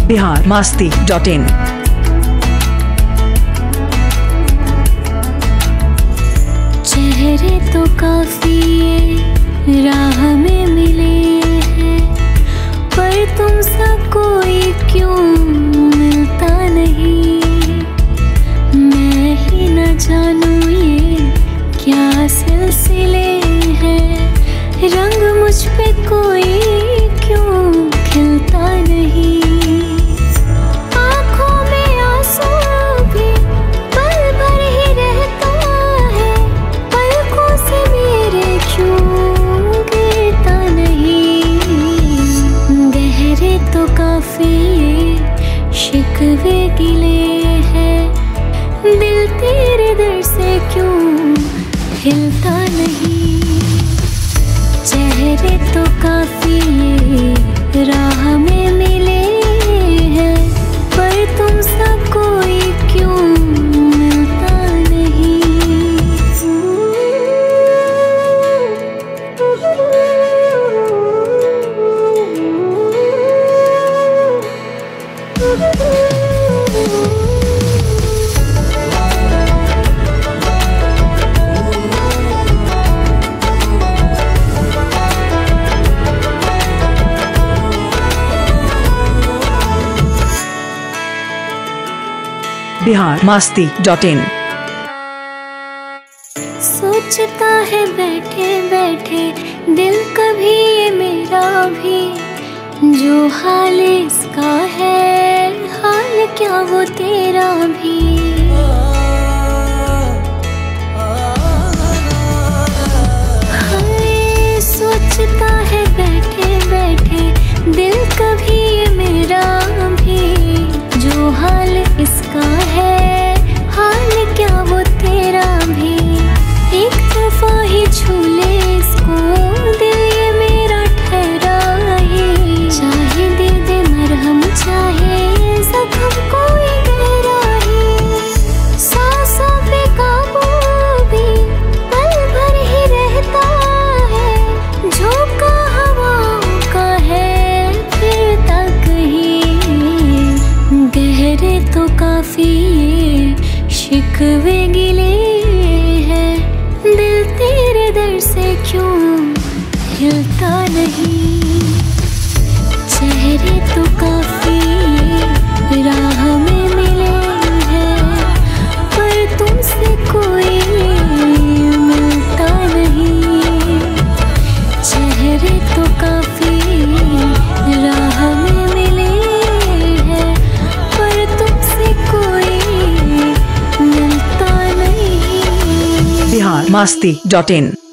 biharmasti.in। चेहरे तो काफी राह में मिले हैं, पर तुमसा कोई क्यों मिलता नहीं। मैं ही न जानूं ये क्या सिलसिले हैं, रंग मुझ पे कोई क्यों खिलता नहीं। आँखों में आंसू भी पल भर ही रहता है, पलकों से मेरे क्यों गिरता नहीं। गहरे तो काफी शिकवे गिले हैं, दिल तेरे दर से क्यों हिलता नहीं। चेहरे तो काफी राह में मिले हैं, पर तुमसा कोई क्यों मिलता नहीं। biharmasti.in। सोचता है बैठे बैठे दिल कभी ये मेरा भी, जो हाल इसका है हाल क्या वो तेरा भी। हाय सोचता है बैठे बैठे दिल कभी ये मेरा भी, जो हाल इसका है हाल क्या वो तेरा भी। एक दफा ही छू ले इसको दिल ये मेरा ठहरा है, चाहे दे दे मरहम चाहे जख्म कोई गहरा है। सांसों पे काबू भी पल भर ही रहता है, झोंका हवाओं का है फिरता कहीं। गहरे तो काफी शिकवे गिले हैं, दिल तेरे दर से क्यों हिलता नहीं। चेहरे तो काफी राह में मिले हैं, पर तुमसे कोई मिलता नहीं। चेहरे तो काफी राह में मिले हैं, पर तुमसे कोई मिलता नहीं। biharmasti.in।